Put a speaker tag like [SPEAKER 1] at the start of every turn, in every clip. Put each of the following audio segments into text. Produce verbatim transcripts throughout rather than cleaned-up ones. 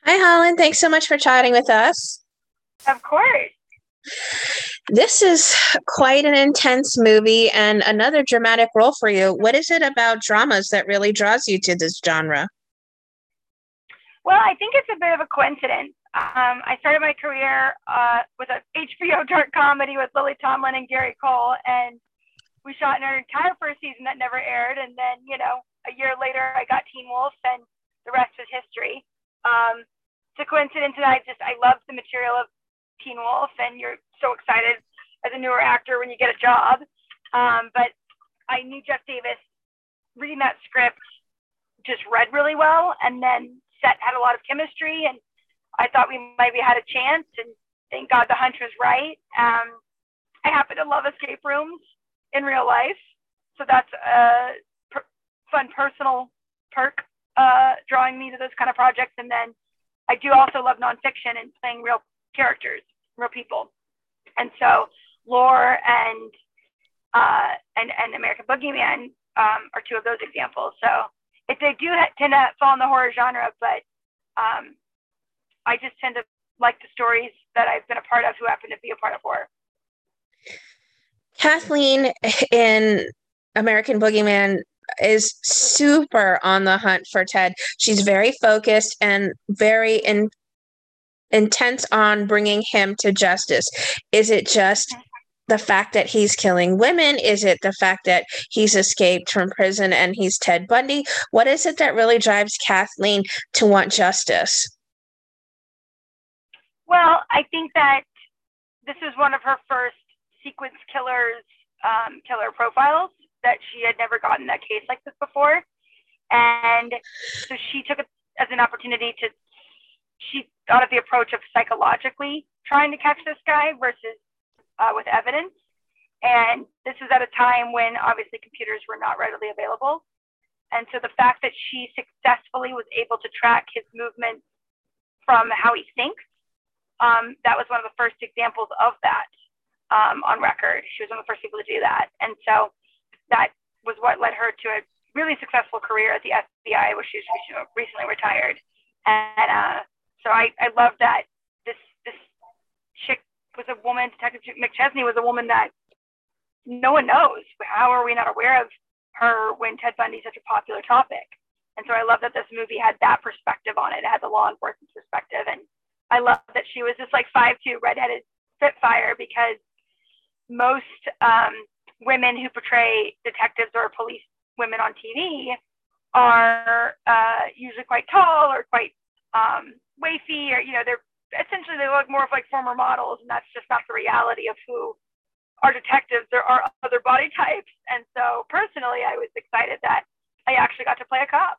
[SPEAKER 1] Hi, Holland. Thanks so much for chatting with us.
[SPEAKER 2] Of course.
[SPEAKER 1] This is quite an intense movie and another dramatic role for you. What is it about dramas that really draws you to this genre?
[SPEAKER 2] Well, I think it's a bit of a coincidence. Um, I started my career uh, with an H B O dark comedy with Lily Tomlin and Gary Cole, and we shot an entire first season that never aired. And then, you know, a year later, I got Teen Wolf, and the rest is history. Um, it's a coincidence, and I just I love the material of Teen Wolf, and you're so excited as a newer actor when you get a job. Um, but I knew Jeff Davis reading that script just read really well, and then set had a lot of chemistry, and I thought we maybe had a chance, and thank God the hunch was right. Um, I happen to love escape rooms in real life, so that's a per- fun personal perk uh, drawing me to those kind of projects. And then I do also love nonfiction and playing real characters, real people, and so Lore and uh, and and American Boogeyman um, are two of those examples. So if they do tend to fall in the horror genre, but um, I just tend to like the stories that I've been a part of who happen to be a part of horror.
[SPEAKER 1] Kathleen in American Boogeyman is super on the hunt for Ted. She's very focused and very in, intense on bringing him to justice. Is it just the fact that he's killing women? Is it the fact that he's escaped from prison and he's Ted Bundy? What is it that really drives Kathleen to want justice?
[SPEAKER 2] Well, I think that this is one of her first sequence killers, um, killer profiles, that she had never gotten a case like this before. And so she took it as an opportunity to, she thought of the approach of psychologically trying to catch this guy versus uh, with evidence. And this is at a time when obviously computers were not readily available. And so the fact that she successfully was able to track his movements from how he thinks, um, that was one of the first examples of that um, on record. She was one of the first people to do that. And so that was what led her to a really successful career at the F B I, where she's recently retired. And uh, so I, I love that this this chick was a woman, Detective McChesney was a woman that no one knows. How are we not aware of her when Ted Bundy is such a popular topic? And so I love that this movie had that perspective on it. It had the law enforcement perspective. And I love that she was this like five two redheaded spitfire, because most um, women who portray detectives or police women on T V are uh, usually quite tall or quite um, wafy, or, you know, they're essentially, they look more of like former models, and that's just not the reality of who are detectives. There are other body types. And so personally, I was excited that I actually got to play a cop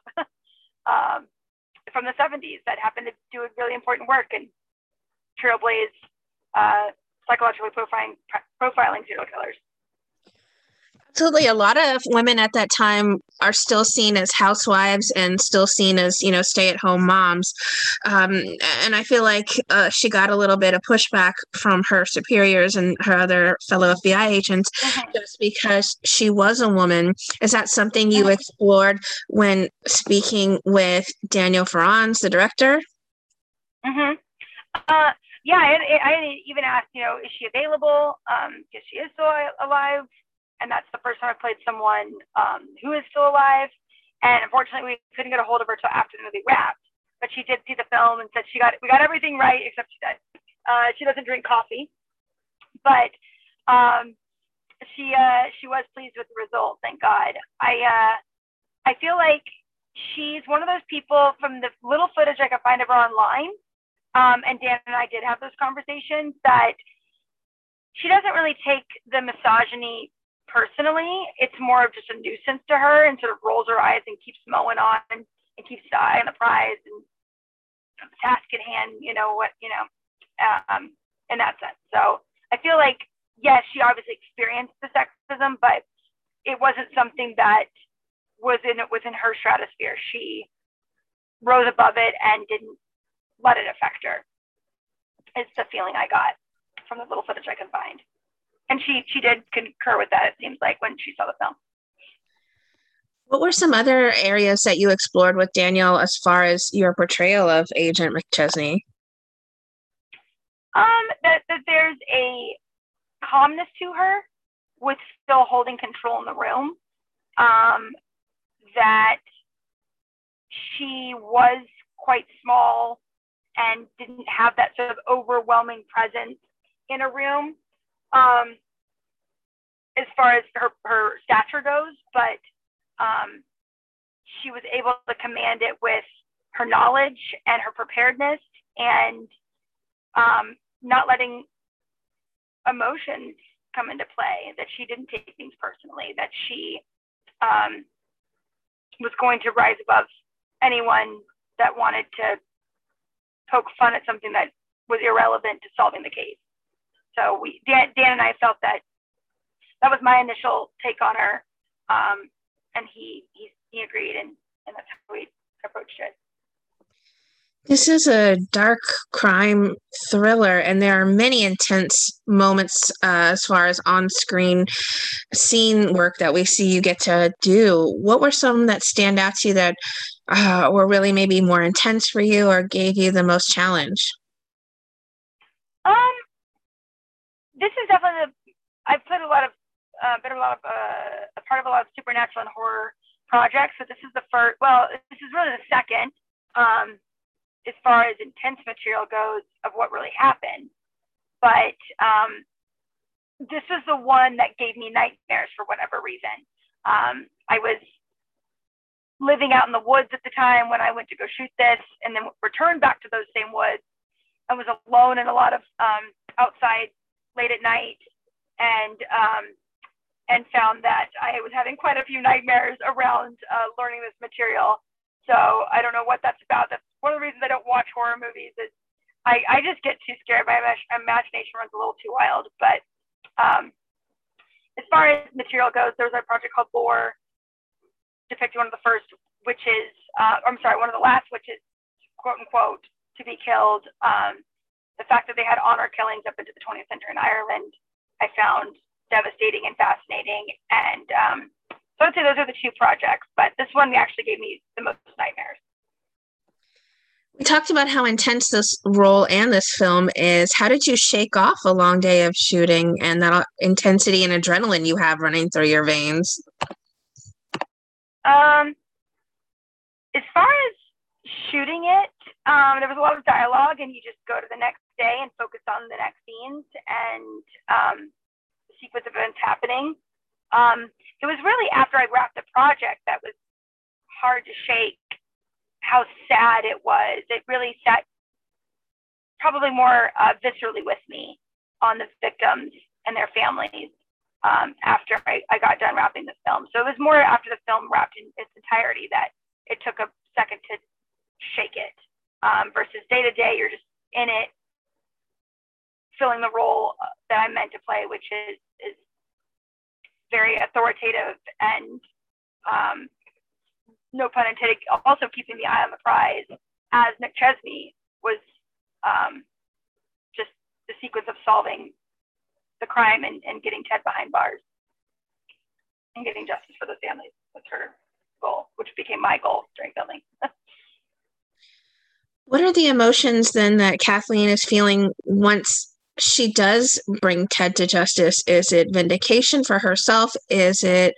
[SPEAKER 2] um, from the seventies that happened to do really important work and trailblaze uh, psychologically profiling, profiling serial killers.
[SPEAKER 1] Absolutely. A lot of women at that time are still seen as housewives and still seen as, you know, stay-at-home moms. Um, and I feel like uh, she got a little bit of pushback from her superiors and her other fellow F B I agents
[SPEAKER 2] Mm-hmm.
[SPEAKER 1] just because she was a woman. Is that something you
[SPEAKER 2] Mm-hmm.
[SPEAKER 1] explored when speaking with Daniel Farrans, the director?
[SPEAKER 2] Mm-hmm. Uh, yeah, I, I even asked, you know, is she available? Um, because she is still alive, and that's the first time I played someone um, who is still alive. And unfortunately, we couldn't get a hold of her till after the movie wrapped. But she did see the film and said she got we got everything right, except she does uh, she doesn't drink coffee. But um, she uh, she was pleased with the result. Thank God. I uh, I feel like she's one of those people, from the little footage I could find of her online. Um, and Dan and I did have those conversations, that she doesn't really take the misogyny personally. It's more of just a nuisance to her, and sort of rolls her eyes and keeps mowing on, and keeps the eye on the prize and the task at hand, you know, what, you know, um, in that sense. So I feel like, yes, she obviously experienced the sexism, but it wasn't something that was in within her stratosphere. She rose above it and didn't let it affect her, is the feeling I got from the little footage I could find. And she she did concur with that, it seems like, when she saw the film.
[SPEAKER 1] What were some other areas that you explored with Daniel as far as your portrayal of Agent McChesney?
[SPEAKER 2] Um, that, that there's a calmness to her with still holding control in the room. Um, that she was quite small and didn't have that sort of overwhelming presence in a room um, as far as her, her stature goes, but um, she was able to command it with her knowledge and her preparedness and um, not letting emotions come into play, that she didn't take things personally, that she um, was going to rise above anyone that wanted to poke fun at something that was irrelevant to solving the case. So we, Dan, Dan and I felt that that was my initial take on her, um, and he, he he agreed, and, and that's how we approached it.
[SPEAKER 1] This is a dark crime thriller, and there are many intense moments uh, as far as on-screen scene work that we see you get to do. What were some that stand out to you that uh, were really maybe more intense for you or gave you the most challenge?
[SPEAKER 2] Um, this is definitely the, I've played a lot of, uh, been a lot of, uh, a part of a lot of supernatural and horror projects. So this is the first, well, this is really the second. Um, as far as intense material goes of what really happened. But um, this is the one that gave me nightmares for whatever reason. Um, I was living out in the woods at the time when I went to go shoot this, and then returned back to those same woods. I was alone in a lot of um, outside late at night, and um, and found that I was having quite a few nightmares around uh, learning this material. So I don't know what that's about. That's one of the reasons I don't watch horror movies is I, I just get too scared. My imagination runs a little too wild. But um, as far as material goes, there's a project called Lore, depicting one of the first witches, uh, I'm sorry, one of the last witches, quote unquote, to be killed. Um, the fact that they had honor killings up into the twentieth century in Ireland, I found devastating and fascinating. And um, so I'd say those are the two projects, but this one actually gave me the most nightmares.
[SPEAKER 1] We talked about how intense this role and this film is. How did you shake off a long day of shooting and that intensity and adrenaline you have running through your veins?
[SPEAKER 2] Um, as far as shooting it, um, there was a lot of dialogue, and you just go to the next day and focus on the next scenes and um, the sequence of events happening. Um, it was really after I wrapped the project that was hard to shake how sad it was. It really sat probably more uh, viscerally with me on the victims and their families um, after I, I got done wrapping the film. So it was more after the film wrapped in its entirety that it took a second to shake it um, versus day to day, you're just in it, filling the role that I'm meant to play, which is, is very authoritative and um, no pun intended, also keeping the eye on the prize, as McChesney was um, just the sequence of solving the crime and, and getting Ted behind bars and getting justice for those families was her goal, which became my goal during filming.
[SPEAKER 1] What are the emotions then that Kathleen is feeling once she does bring Ted to justice? Is it vindication for herself? Is it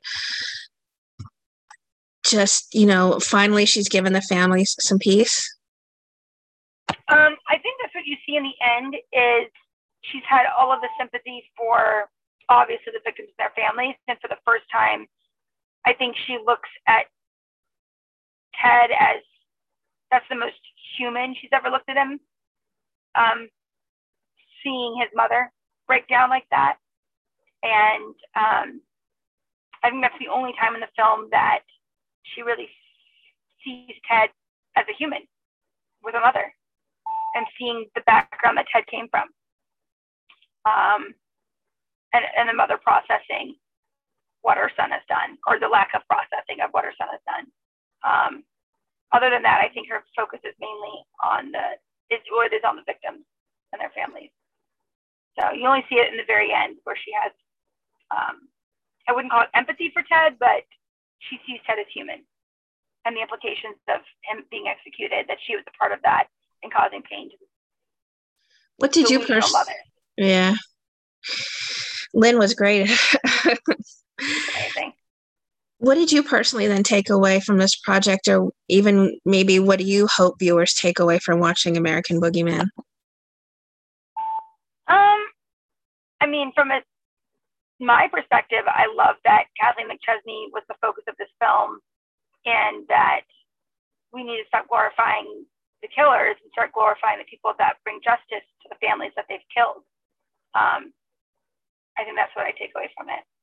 [SPEAKER 1] just, you know, finally she's given the family some peace?
[SPEAKER 2] Um, I think that's what you see in the end is she's had all of the sympathy for obviously the victims and their families. And for the first time, I think she looks at Ted as that's the most human she's ever looked at him. Um, seeing his mother break down like that. And um, I think that's the only time in the film that she really sees Ted as a human with a mother and seeing the background that Ted came from. Um, and, and the mother processing what her son has done, or the lack of processing of what her son has done. Um, other than that, I think her focus is mainly on the, is, or it is on the victims and their families. So you only see it in the very end where she has, um, I wouldn't call it empathy for Ted, but she sees Ted as human, and the implications of him being executed, that she was a part of that and causing pain to
[SPEAKER 1] What did you personally? Yeah. Lynn was great.
[SPEAKER 2] Amazing.
[SPEAKER 1] What did you personally then take away from this project, or even maybe what do you hope viewers take away from watching American Boogeyman?
[SPEAKER 2] Um, I mean, from a, my perspective, I love that Kathleen McChesney was the focus of this film, and that we need to stop glorifying the killers and start glorifying the people that bring justice to the families that they've killed. Um, I think that's what I take away from it.